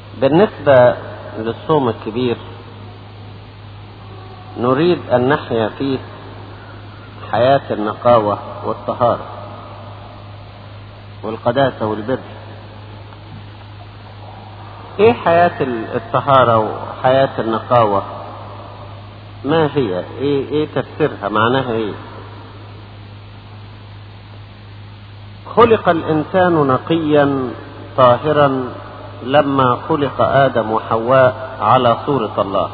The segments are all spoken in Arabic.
بالنسبة للصوم الكبير نريد أن نحيا فيه حياة النقاوة والطهارة والقداسة والبر. ايه حياة الطهارة وحياة النقاوة؟ ما هي؟ ايه تفسيرها؟ معناها ايه؟ خلق الإنسان نقيا طاهرا لما خلق آدم وحواء على صورة الله،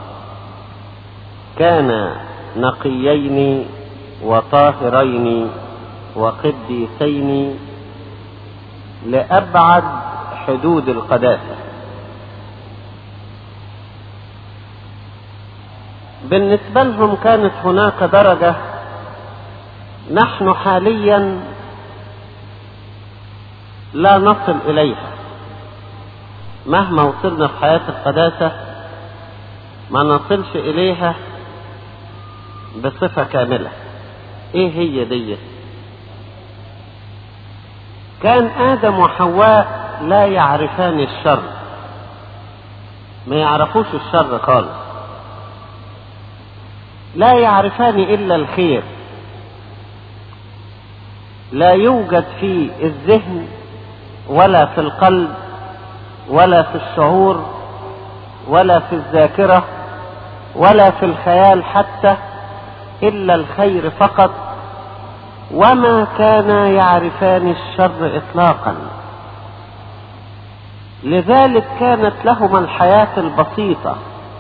كان نقيين وطاهرين وقديسين لأبعد حدود القداسة. بالنسبة لهم كانت هناك درجة نحن حاليا لا نصل إليها، مهما وصلنا في حياة القداسة ما نصلش إليها بصفة كاملة. ايه هي دي؟ كان آدم وحواء لا يعرفان الشر، ما يعرفوش الشر خالص، لا يعرفان إلا الخير، لا يوجد في الذهن ولا في القلب ولا في الشعور ولا في الذاكرة ولا في الخيال حتى إلا الخير فقط، وما كانا يعرفان الشر إطلاقا. لذلك كانت لهما الحياة البسيطة.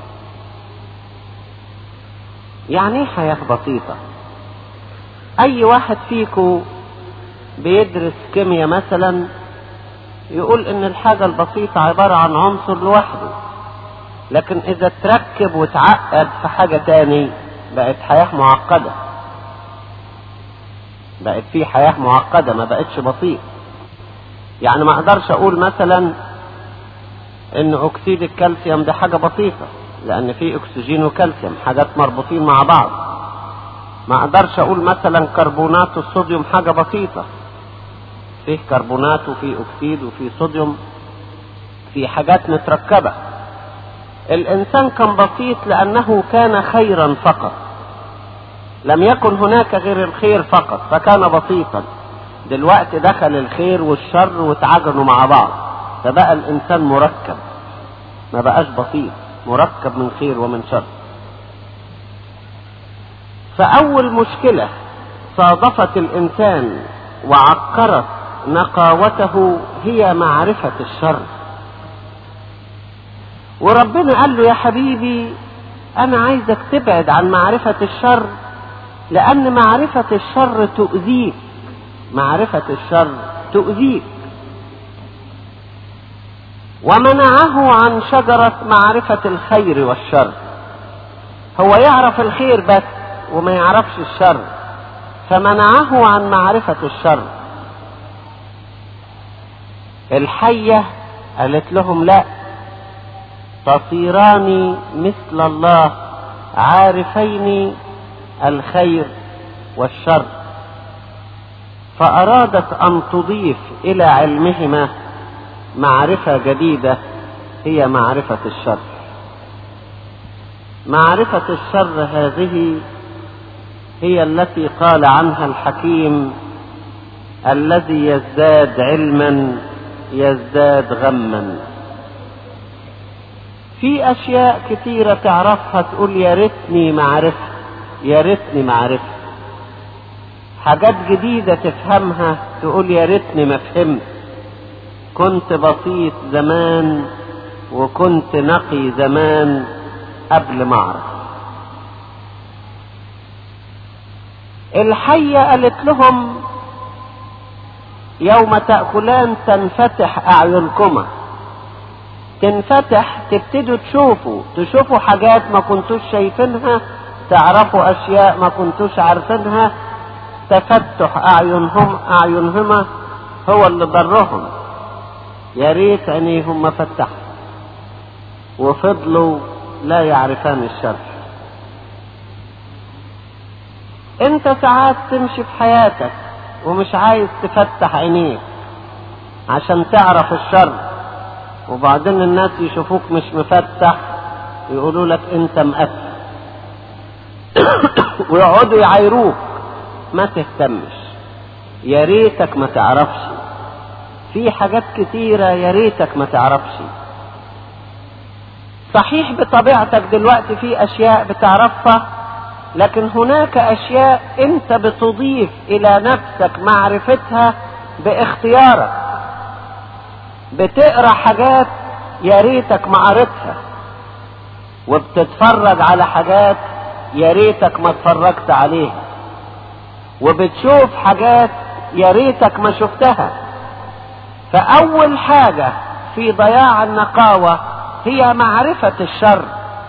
يعني ايه حياة بسيطة؟ أي واحد فيكم بيدرس كيمياء مثلا يقول إن الحاجة البسيطة عبارة عن عنصر لوحده، لكن إذا تركب وتعقد في حاجة تاني بقت حياة معقدة، بقت في حياة معقدة، ما بقتش بسيط. يعني ما اقدرش اقول مثلا ان اكسيد الكالسيوم ده حاجة بسيطة، لان في اكسجين وكالسيوم حاجات مربوطين مع بعض. ما اقدرش اقول مثلا كربونات الصوديوم حاجة بسيطة، فيه كربونات وفيه اكسيد وفيه صوديوم، في حاجات متركبة. الانسان كان بسيط لانه كان خيرا فقط، لم يكن هناك غير الخير فقط فكان بسيطا. دلوقتي دخل الخير والشر وتعاجنوا مع بعض فبقى الانسان مركب، ما بقاش بسيط، مركب من خير ومن شر. فاول مشكلة صادفت الانسان وعكرت نقاوته هي معرفة الشر. وربنا قال له يا حبيبي انا عايزك تبعد عن معرفة الشر، لان معرفة الشر تؤذيك، معرفة الشر تؤذيك. ومنعه عن شجرة معرفة الخير والشر. هو يعرف الخير بس وما يعرفش الشر، فمنعه عن معرفة الشر. الحية قالت لهم لا، تصيران مثل الله عارفين الخير والشر. فأرادت أن تضيف إلى علمهما معرفة جديدة هي معرفة الشر. معرفة الشر هذه هي التي قال عنها الحكيم الذي يزداد علما يزداد غما. في أشياء كثيرة تعرفها تقول يا ريتني معرفة، يا ريتني معرفة. حاجات جديدة تفهمها تقول يا ريتني ما فهمت، كنت بسيط زمان وكنت نقي زمان قبل ما اعرف. الحية قالت لهم يوم تأكلان تنفتح أعينكما، تنفتح، تبتدوا تشوفوا حاجات ما كنتوش شايفينها، تعرفوا أشياء ما كنتوش عارفينها. تفتح أعينهما هو اللي ضرهم. يا ريت عينيهم ما فتحوا وفضلوا لا يعرفان الشر. انت ساعات تمشي في حياتك ومش عايز تفتح عينيك عشان تعرف الشر، وبعدين الناس يشوفوك مش مفتح يقولوا لك انت مقفل ويقعدوا يعايروك. ما تهتمش، يا ريتك ما تعرفش. في حاجات كتيرة يا ريتك ما تعرفش. صحيح بطبيعتك دلوقتي في اشياء بتعرفها، لكن هناك اشياء انت بتضيف الى نفسك معرفتها باختيارك. بتقرا حاجات يا ريتك ما قريتها، وبتتفرج على حاجات يا ريتك ما اتفرجت عليها، وبتشوف حاجات يا ريتك ما شفتها. فأول حاجة في ضياع النقاوة هي معرفة الشر.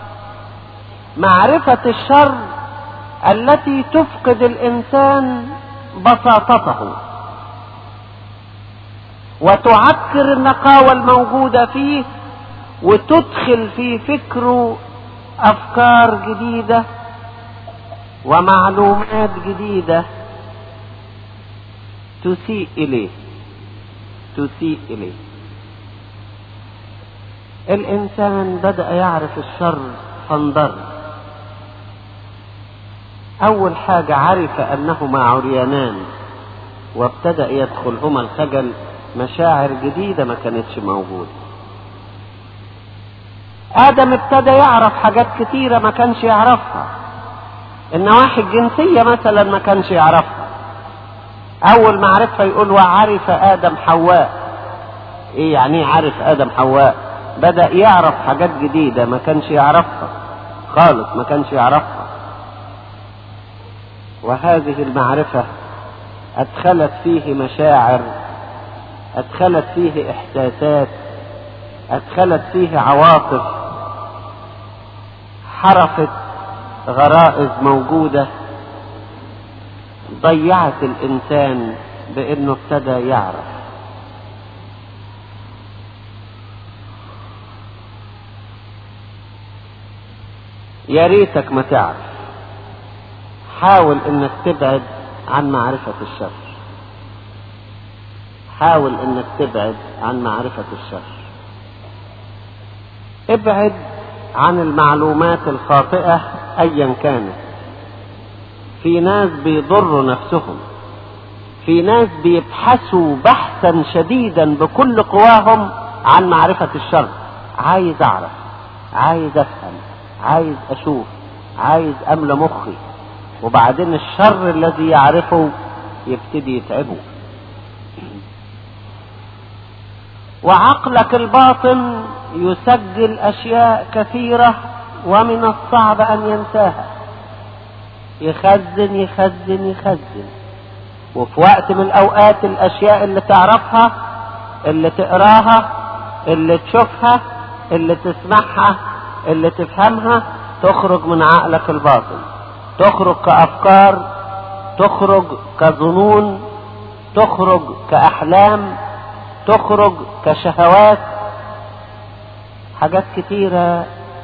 معرفة الشر التي تفقد الإنسان بساطته وتعكر النقاوة الموجودة فيه، وتدخل في فكره أفكار جديدة ومعلومات جديدة تسيء إليه. الإنسان بدأ يعرف الشر فانضر. أول حاجة عرف أنهما عريانان وابتدأ يدخلهما الخجل، مشاعر جديدة ما كانتش موجودة. آدم ابتدى يعرف حاجات كتيرة ما كانش يعرفها. النواحي الجنسية مثلا ما كانش يعرفها. أول ما عرفها يقول وعرف آدم حواء. إيه يعني عرف آدم حواء؟ بدأ يعرف حاجات جديدة ما كانش يعرفها خالص، ما كانش يعرفها. وهذه المعرفة أدخلت فيه مشاعر، أدخلت فيه إحساسات، أدخلت فيه عواطف، حرفت غرائز موجودة، ضيعت الإنسان بأنه ابتدى يعرف. يا ريتك ما تعرف. حاول انك تبعد عن معرفة الشر. حاول انك تبعد عن معرفة الشر. ابعد عن المعلومات الخاطئة ايا كانت. في ناس بيضروا نفسهم، في ناس بيبحثوا بحثا شديدا بكل قواهم عن معرفة الشر. عايز اعرف، عايز افهم، عايز اشوف، عايز املى مخي، وبعدين الشر الذي يعرفه يبتدي يتعبه. وعقلك الباطن يسجل اشياء كثيرة ومن الصعب ان ينساها. يخزن يخزن يخزن، وفي وقت من الاوقات الاشياء اللي تعرفها، اللي تقراها، اللي تشوفها، اللي تسمعها، اللي تفهمها، تخرج من عقلك الباطن، تخرج كأفكار، تخرج كظنون، تخرج كأحلام، تخرج كشهوات. حاجات كتيرة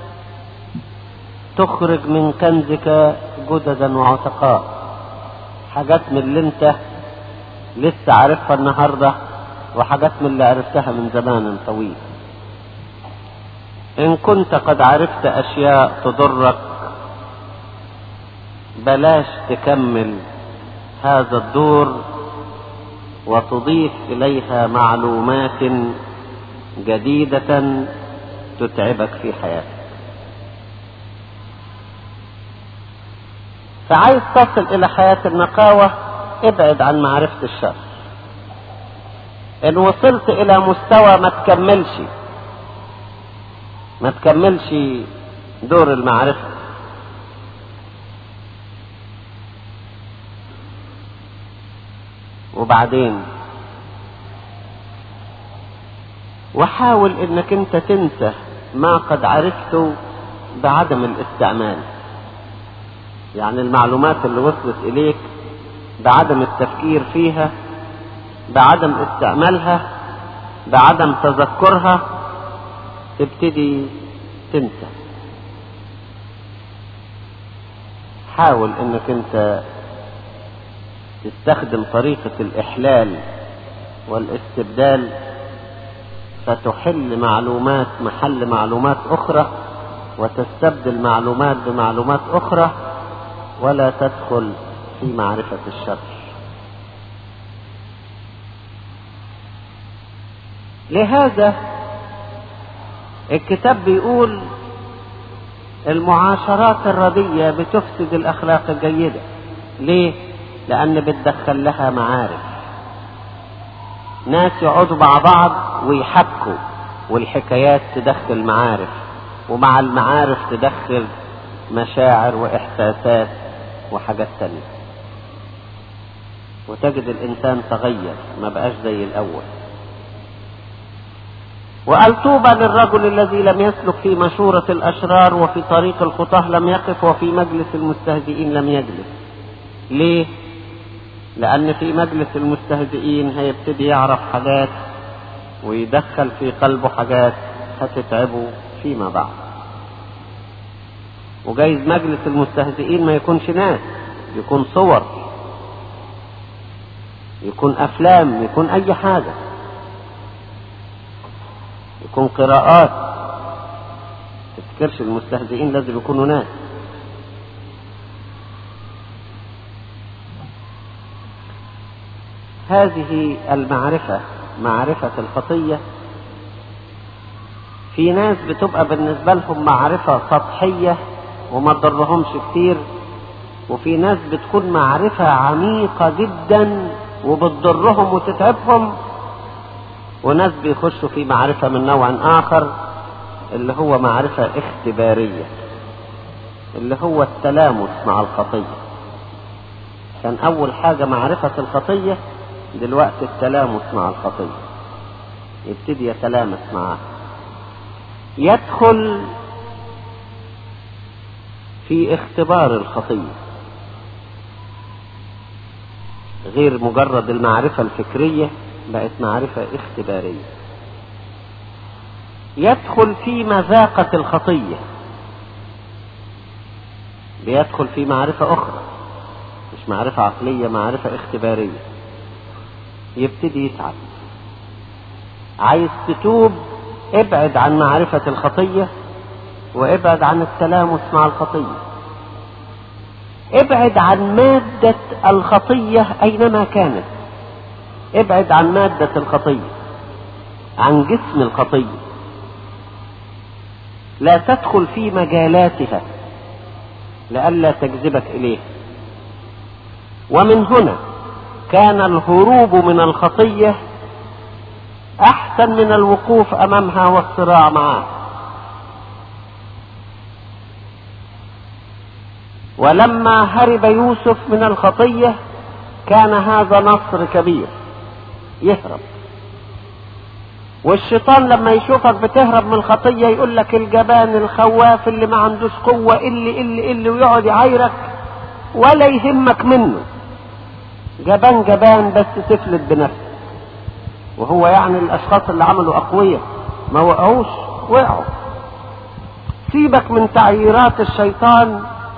تخرج من كنزك جددا وعتقاء. حاجات من اللي انت لسه عارفها النهاردة، وحاجات من اللي عرفتها من زمان طويل. إن كنت قد عرفت أشياء تضرك، بلاش تكمل هذا الدور وتضيف إليها معلومات جديدة تتعبك في حياتك. فعايز تصل إلى حياة النقاوة، ابعد عن معرفة الشر. إن وصلت إلى مستوى ما تكملش دور المعرفة. وبعدين وحاول انك انت تنسى ما قد عرفته بعدم الاستعمال. يعني المعلومات اللي وصلت اليك بعدم التفكير فيها، بعدم استعمالها، بعدم تذكرها، تبتدي تنسى. حاول انك انت تستخدم طريقة الإحلال والاستبدال فتحل معلومات محل معلومات أخرى وتستبدل معلومات بمعلومات أخرى، ولا تدخل في معرفة الشر. لهذا الكتاب بيقول المعاشرات الردية بتفسد الأخلاق الجيدة. ليه؟ لأن بتدخل لها معارف، ناس يقعدوا مع بعض ويحكوا، والحكايات تدخل معارف، ومع المعارف تدخل مشاعر وإحساسات وحاجات تانية، وتجد الإنسان تغير، ما بقاش زي الأول. وقال طوبى للرجل الذي لم يسلك في مشورة الأشرار، وفي طريق الخطاه لم يقف، وفي مجلس المستهزئين لم يجلس. ليه؟ لأن في مجلس المستهزئين هيبتدي يعرف حاجات ويدخل في قلبه حاجات هتتعبه فيما بعد. وجايز مجلس المستهزئين ما يكونش ناس، يكون صور، يكون أفلام، يكون أي حاجة، يكون قراءات. تذكرش المستهزئين لازم يكونوا ناس. هذه المعرفة، معرفة الخطية، في ناس بتبقى بالنسبة لهم معرفة سطحية وما تضرهمش كتير، وفي ناس بتكون معرفة عميقة جدا وبتضرهم وتتعبهم، وناس بيخشوا في معرفة من نوع آخر اللي هو معرفة اختبارية، اللي هو التلامس مع الخطية. كان أول حاجة معرفة الخطية، دلوقتي التلامس مع الخطية، يبتدي يتلامس معها، يدخل في اختبار الخطية، غير مجرد المعرفة الفكرية، بقت معرفة اختبارية. يدخل في مذاقة الخطية، بيدخل في معرفة أخرى، مش معرفة عقلية، معرفة اختبارية. يبتدي يتعب. عايز تتوب، ابعد عن معرفة الخطية وابعد عن التلامس مع الخطية. ابعد عن مادة الخطية أينما كانت، ابعد عن مادة الخطية، عن جسم الخطية، لا تدخل في مجالاتها لئلا تجذبك إليه. ومن هنا كان الهروب من الخطية أحسن من الوقوف أمامها والصراع معها. ولما هرب يوسف من الخطية كان هذا نصر كبير، يهرب. والشيطان لما يشوفك بتهرب من الخطية يقول لك الجبان الخواف اللي ما عندوش قوة، اللي ويقعد يعايرك ولا يهمك منه. جبان بس تفلت بنفسك. وهو يعني الأشخاص اللي عملوا أقوياء ما وقعوش، وقعوا. سيبك من تعييرات الشيطان.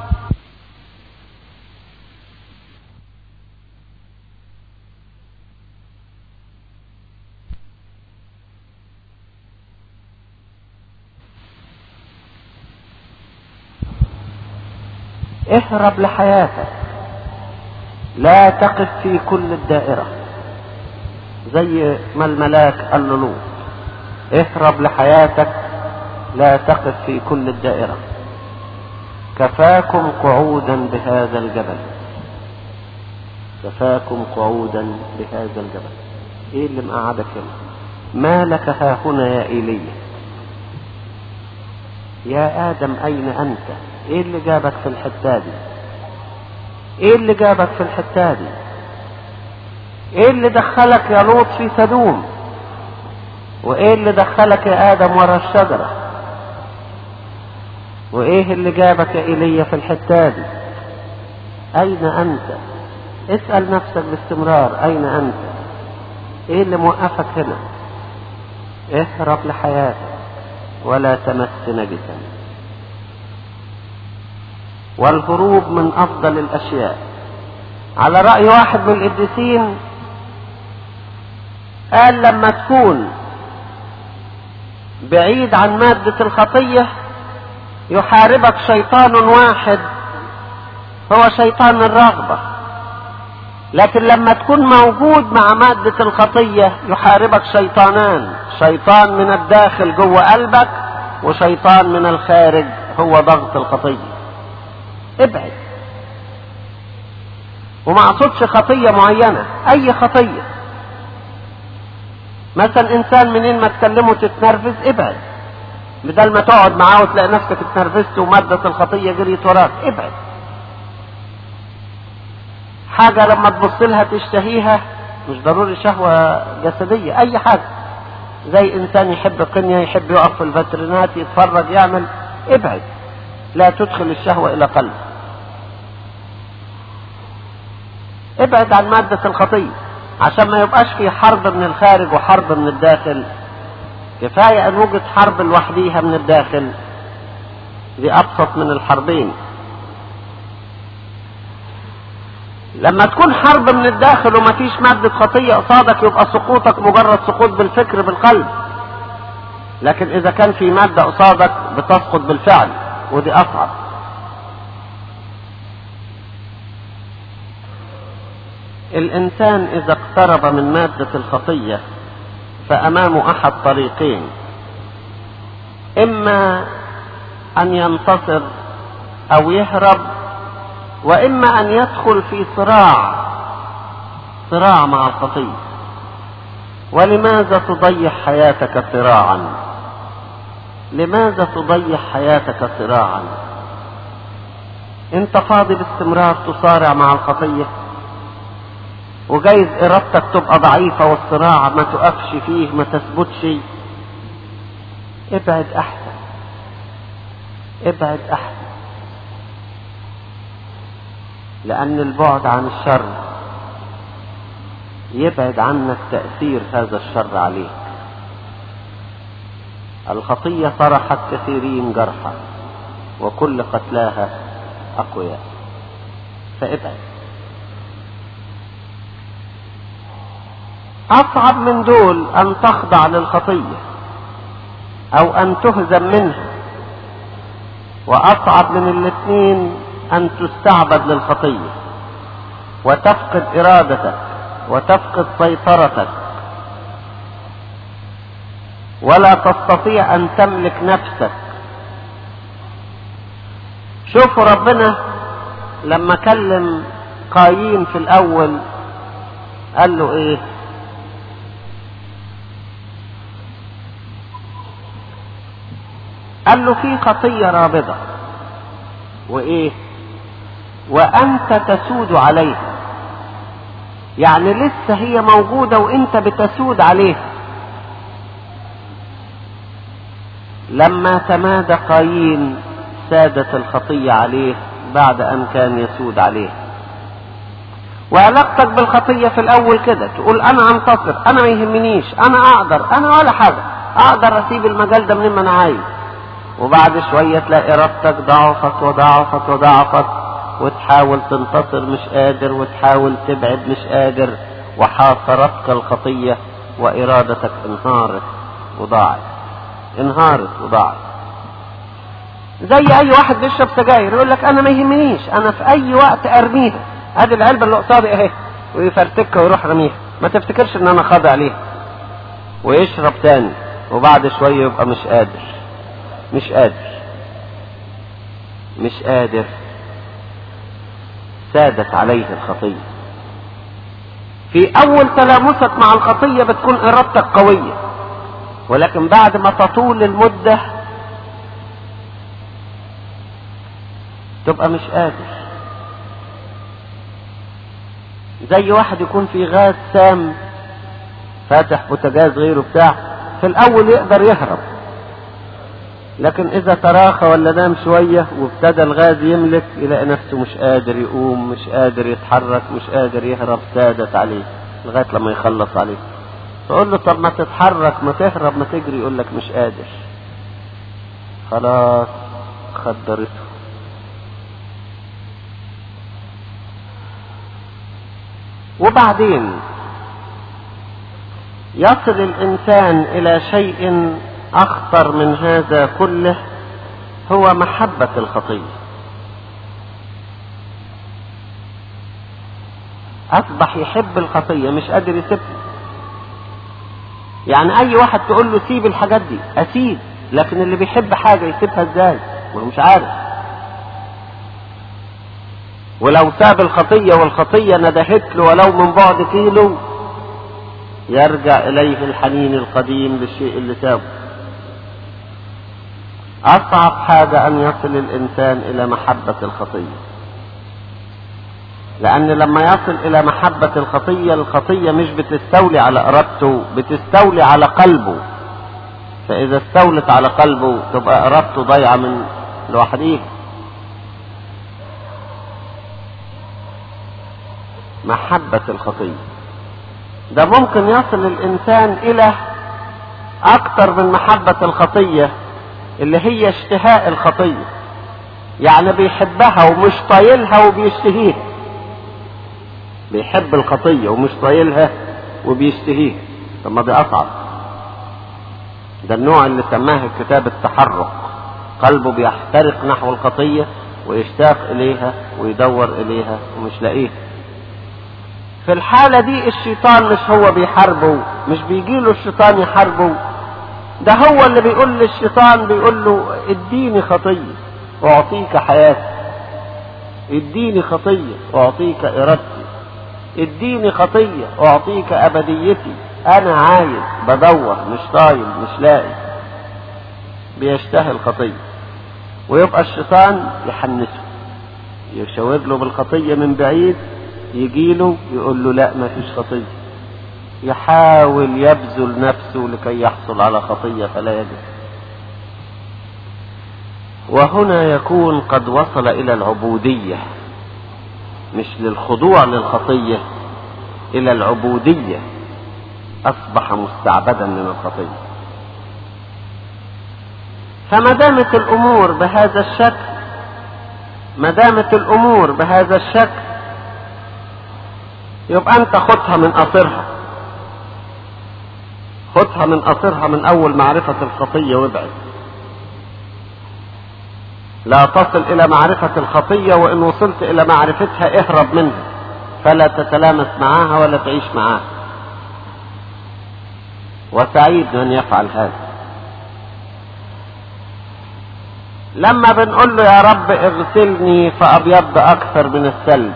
اهرب لحياتك، لا تقف في كل الدائرة، زي ما الملاك قال له لوط، اهرب لحياتك لا تقف في كل الدائرة. كفاكم قعودا بهذا الجبل، كفاكم قعودا بهذا الجبل. ايه اللي مقعدك هنا؟ ما لك ها هنا يا إيليا؟ يا آدم أين أنت؟ ايه اللي جابك في الحتة دي؟ ايه اللي جابك في الحتة دي؟ ايه اللي دخلك يا لوط في سدوم؟ وايه اللي دخلك يا آدم ورا الشجرة؟ وايه اللي جابك يا إيليا في الحتة دي؟ اين انت؟ اسأل نفسك باستمرار، اين انت؟ ايه اللي موقفك هنا؟ اهرب لحياتك ولا تمس نجسا. والهروب من افضل الاشياء. على رأي واحد من القديسين قال لما تكون بعيد عن مادة الخطية يحاربك شيطان واحد هو شيطان الرغبة. لكن لما تكون موجود مع مادة الخطية يحاربك شيطانان، شيطان من الداخل جوه قلبك وشيطان من الخارج هو ضغط الخطية. ابعد. وما اقصدش خطية معينة، اي خطية. مثلا انسان منين ما تكلمه تتنرفز، ابعد. بدل ما تقعد معاه وتلاقي نفسك اتنرفزت ومادة الخطية جريت وراك، ابعد. حاجة لما تبص لها تشتهيها، مش ضروري شهوة جسدية، اي حاجة. زي انسان يحب قنية، يحب يقف في الفاترينات يتفرج يعمل، ابعد. لا تدخل الشهوة الى قلبك. ابعد عن مادة الخطية عشان ما يبقاش في حرب من الخارج وحرب من الداخل. كفاية ان وجد حرب لوحديها من الداخل، دي ابسط من الحربين. لما تكون حرب من الداخل ومفيش مادة خطية قصادك يبقى سقوطك مجرد سقوط بالفكر بالقلب. لكن اذا كان في مادة قصادك بتسقط بالفعل، ودي اصعب. الانسان اذا اقترب من مادة الخطية فامامه احد طريقين: اما ان ينتصر او يهرب، واما ان يدخل في صراع مع الخطية. ولماذا تضيع حياتك صراعا؟ لماذا تضيع حياتك صراعا؟ انت فاضي باستمرار تصارع مع الخطية، وجايز ارادتك تبقى ضعيفة والصراع ما تقفش فيه، ما تثبتش. ابعد احسن، ابعد احسن. لان البعد عن الشر يبعد عنك تأثير هذا الشر عليك. الخطية طرحت كثيرين جرحا وكل قتلاها اقوياء، فابعد. اصعب من دول ان تخضع للخطية او ان تهزم منها، واصعب من الاثنين ان تستعبد للخطية وتفقد ارادتك وتفقد سيطرتك ولا تستطيع ان تملك نفسك. شوفوا ربنا لما كلم قايين في الاول قال له ايه؟ قال له في خطية رابضة، وايه؟ وانت تسود عليها. يعني لسه هي موجودة وانت بتسود عليها. لما تمادى قايين سادت الخطية عليه بعد ان كان يسود عليه. وعلاقتك بالخطية في الاول كده تقول انا انتصر، انا ما يهمنيش، انا اقدر، انا ولا حاجة، اقدر اسيب المجال ده منين ما انا عايز. وبعد شوية تلاقي ارادتك ضعفت وضعفت وضعفت وتحاول تنتصر مش قادر، وتحاول تبعد مش قادر، وحاصرتك الخطية وارادتك انهارت وضاعت. زي اي واحد بيشرب سجاير يقول لك انا ما يهمنيش، انا في اي وقت ارميها، ادي العلبة اللي قصادي اهي، ويفرتكها ويروح رميها، ما تفتكرش ان انا خاضع عليها. ويشرب تاني وبعد شوية يبقى مش قادر. سادت عليه الخطية. في اول تلامسك مع الخطية بتكون ارادتك قوية، ولكن بعد ما تطول المدة تبقى مش قادر. زي واحد يكون في غاز سام فاتح بوتاجاز غيره بتاع، في الاول يقدر يهرب، لكن اذا تراخى ولا نام شوية وابتدى الغاز يملك يلاقي نفسه مش قادر يقوم، مش قادر يتحرك، مش قادر يهرب. سادت عليه لغاية لما يخلص عليه. تقول له طب ما تتحرك، ما تهرب، ما تجري، يقول لك مش قادر. خلاص خدرته. وبعدين يصل الانسان الى شيء أخطر من هذا كله هو محبة الخطية. أصبح يحب الخطية مش قادر يسيبها. يعني أي واحد تقول له سيب الحاجات دي أسيب، لكن اللي بيحب حاجة يسيبها إزاي؟ ما هو مش عارف. ولو ساب الخطية والخطية ندهت له ولو من بعد كيلو يرجع إليه الحنين القديم للشيء اللي سابه. أصعب حاجة أن يصل الإنسان إلى محبة الخطية، لأن لما يصل إلى محبة الخطية، الخطية مش بتستولي على إرادته، بتستولي على قلبه. فإذا استولت على قلبه تبقى إرادته ضيعة من لوحديه. محبة الخطية ده ممكن يصل الإنسان إلى أكثر من محبة الخطية اللي هي اشتهاء الخطية. يعني بيحبها ومش طايلها وبيشتهيها. بيحب الخطية ومش طايلها وبيشتهيها. طب ما دي أصعب. ده النوع اللي سماه الكتاب التحرق. قلبه بيحترق نحو الخطية ويشتاق إليها ويدور إليها ومش لاقيها. في الحالة دي الشيطان مش هو بيحاربه، مش بيجيله الشيطان يحاربه، ده هو اللي بيقول للشيطان، بيقول له اديني خطية واعطيك حياتي، اديني خطية واعطيك ارادتي، اديني خطية واعطيك ابديتي. انا عايز بدور مش طايل مش لاقي. بيشتهي الخطية ويبقى الشيطان يحنسه، يشاور له بالخطية من بعيد، يجيله يقول له لا ما فيش خطية. يحاول يبذل نفسه لكي يحصل على خطية فلا يجد. وهنا يكون قد وصل إلى العبودية، مش للخضوع للخطية، إلى العبودية. أصبح مستعبدا من الخطية. فما دامت الأمور بهذا الشكل، ما دامت الأمور بهذا الشكل، يبقى أنت خدها من قصرها، خدها من قصرها من أول معرفة الخطية وابعد. لا تصل إلى معرفة الخطية، وإن وصلت إلى معرفتها اهرب منها، فلا تتلامس معاها ولا تعيش معاها. وسعيد من يفعل هذا. لما بنقول له يا رب اغسلني فأبيض أكثر من الثلج،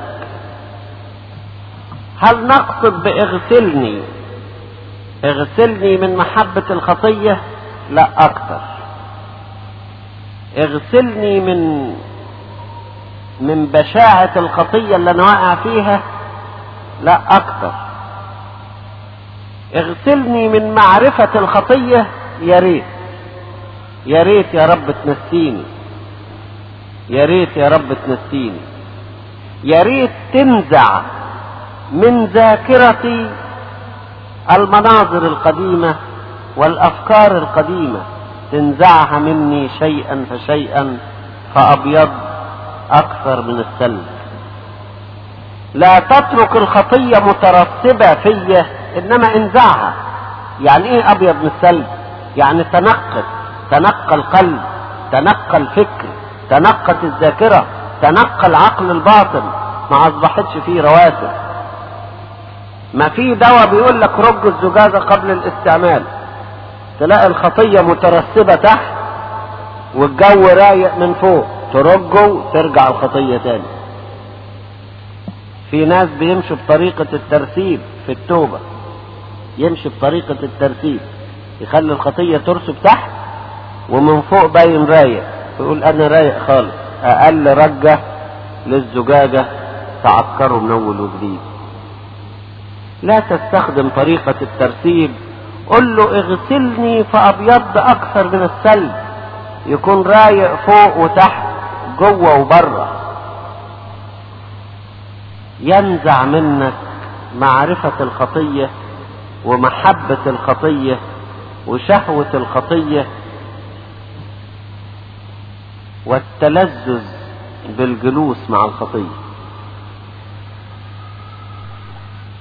هل نقصد باغسلني اغسلني من محبة الخطية؟ لا، أكثر. اغسلني من بشاعة الخطية اللي أنا واقع فيها؟ لا، أكثر. اغسلني من معرفة الخطية. يا ريت يا ريت يا رب تنسيني، يا ريت يا رب تنسيني، يا ريت تنزع من ذاكرتي المناظر القديمة والأفكار القديمة، تنزعها مني شيئا فشيئا فأبيض أكثر من الثلج. لا تترك الخطية مترسبة فيا، إنما انزعها. يعني إيه أبيض من الثلج؟ يعني تنقى القلب، تنقى الفكر، تنقت الذاكرة، تنقى العقل الباطن، ما أصبحتش فيه رواسب. ما في دواء بيقول لك رج الزجاجة قبل الاستعمال، تلاقي الخطية مترسبة تحت والجو رايق من فوق، ترجه وترجع الخطية تاني. في ناس بيمشوا بطريقة الترسيب في التوبة، يمشي بطريقة الترسيب، يخلي الخطية ترسب تحت ومن فوق باين رايق، يقول انا رايق خالص. اقل رجة للزجاجة تعكره من اول وجديد. لا تستخدم طريقة الترسيب. قل له اغسلني فأبيض أكثر من الثلج، يكون رايق فوق وتحت جوه وبره. ينزع منك معرفة الخطية ومحبة الخطية وشهوة الخطية والتلذذ بالجلوس مع الخطية.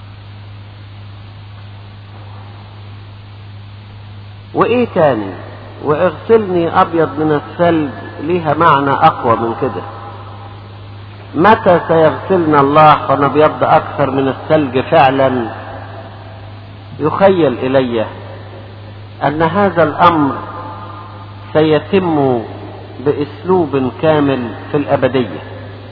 وايه تاني؟ واغسلني أبيض من الثلج ليها معنى أقوى من كده. متى سيغسلنا الله فنبيض أكثر من الثلج؟ فعلا يخيل إلي أن هذا الأمر سيتم بأسلوب كامل في الأبدية.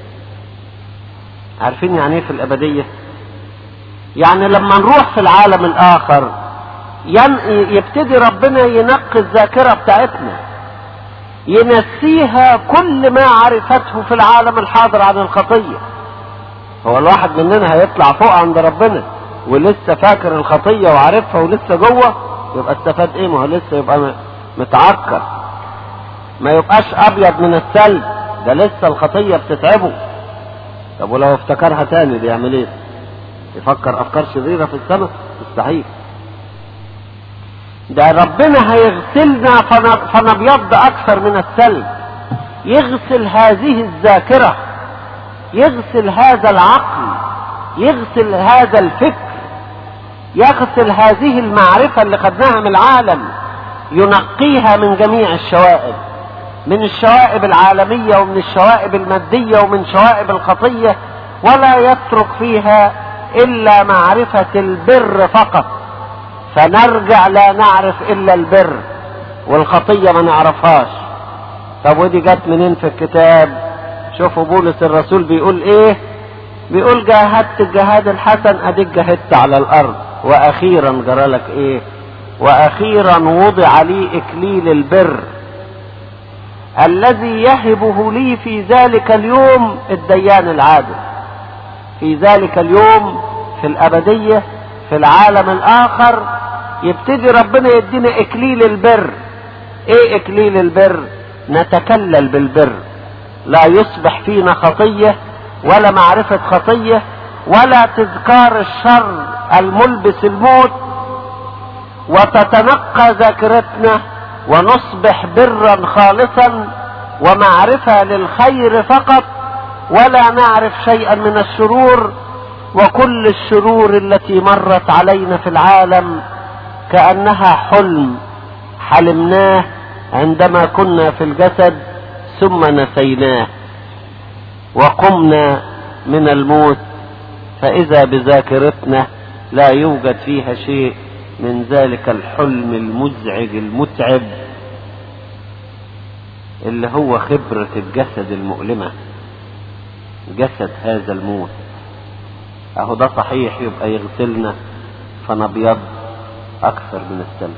عارفين يعني ايه في الأبدية؟ يعني لما نروح في العالم الآخر يبتدي ربنا ينقي الذاكرة بتاعتنا، ينسيها كل ما عرفته في العالم الحاضر عن الخطية. هو الواحد مننا هيطلع فوق عند ربنا ولسه فاكر الخطية وعارفها ولسه جوه؟ يبقى استفاد ايه؟ ما هو لسه يبقى متعكر، ما يبقاش ابيض من الثلج، ده لسه الخطية بتتعبه. طب ولو افتكرها تاني بيعمل ايه؟ يفكر افكار شريرة في السماء؟ مستحيل. ده ربنا هيغسلنا فنبيض اكثر من الثلج، يغسل هذه الذاكرة، يغسل هذا العقل، يغسل هذا الفكر، يغسل هذه المعرفة اللي خدناها من العالم، ينقيها من جميع الشوائب، من الشوائب العالمية ومن الشوائب المادية ومن شوائب الخطية، ولا يترك فيها إلا معرفة البر فقط، فنرجع لا نعرف إلا البر والخطية ما نعرفهاش. طب ودي جت منين في الكتاب؟ شوفوا بولس الرسول بيقول ايه؟ بيقول جاهدت الجهاد الحسن، اديك جاهدت على الارض، واخيرا جرالك ايه؟ واخيرا وضع لي اكليل البر الذي يهبه لي في ذلك اليوم الديان العادل. في ذلك اليوم في الابدية في العالم الاخر يبتدي ربنا يدينا اكليل البر. ايه اكليل البر؟ نتكلل بالبر، لا يصبح فينا خطية ولا معرفة خطية ولا تذكار الشر الملبس الموت، وتتنقى ذاكرتنا ونصبح برا خالصا ومعرفة للخير فقط، ولا نعرف شيئا من الشرور، وكل الشرور التي مرت علينا في العالم كأنها حلم حلمناه عندما كنا في الجسد ثم نسيناه وقمنا من الموت، فإذا بذاكرتنا لا يوجد فيها شيء من ذلك الحلم المزعج المتعب اللي هو خبرة الجسد المؤلمة، جسد هذا الموت. اهو ده صحيح يبقى يغسلنا فنبيض اكثر من الثلج.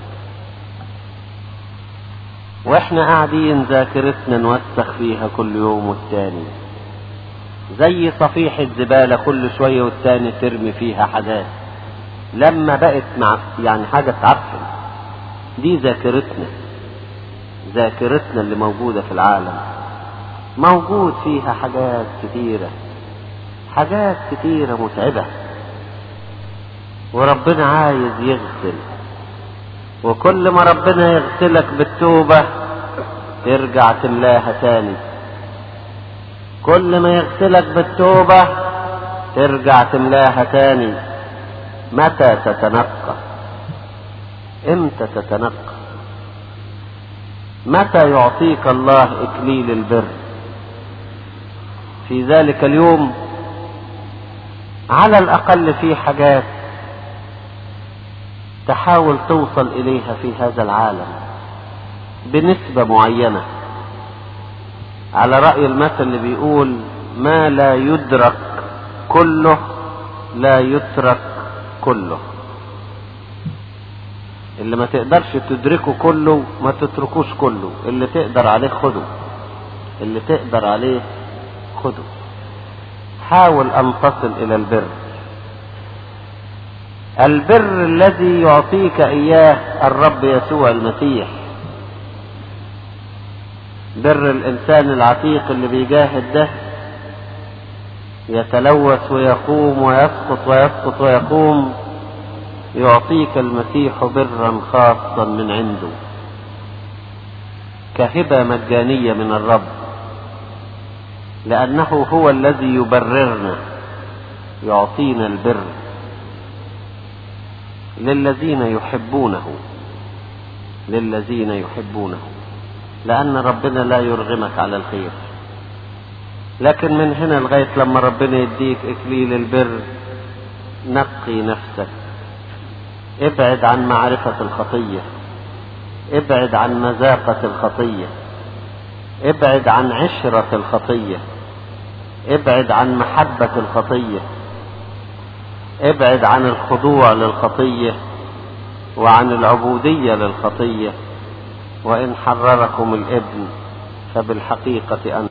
واحنا قاعدين ذاكرتنا نوسخ فيها كل يوم والتاني، زي صفيحة زبالة كل شوية والتاني ترمي فيها حاجات، لما بقت يعني حاجة تعفن. دي ذاكرتنا، ذاكرتنا اللي موجودة في العالم موجود فيها حاجات كتيرة، حاجات كتيرة متعبة، وربنا عايز يغسل. وكل ما ربنا يغسلك بالتوبة ترجع تملاها تاني، كل ما يغسلك بالتوبة ترجع تملاها تاني. متى تتنقى؟ امتى تتنقى؟ متى يعطيك الله اكليل البر؟ في ذلك اليوم على الاقل في حاجات تحاول توصل اليها في هذا العالم بنسبة معينة، على رأي المثل اللي بيقول ما لا يدرك كله لا يترك كله. اللي ما تقدرش تدركه كله ما تتركوش كله، اللي تقدر عليه خده، اللي تقدر عليه خده. حاول ان تصل الى البر، البر الذي يعطيك اياه الرب يسوع المسيح. بر الانسان العتيق اللي بيجاهد ده يتلوث ويقوم ويسقط ويسقط ويقوم، يعطيك المسيح برا خاصا من عنده كهبة مجانية من الرب، لأنه هو الذي يبررنا، يعطينا البر للذين يحبونه. للذين يحبونه، لأن ربنا لا يرغمك على الخير. لكن من هنا لغاية لما ربنا يديك إكليل البر، نقي نفسك، ابعد عن معرفة الخطية، ابعد عن مذاقة الخطية، ابعد عن عشرة الخطية، ابعد عن محبة الخطية، ابعد عن الخضوع للخطية وعن العبودية للخطية. وإن حرركم الابن فبالحقيقة أنتم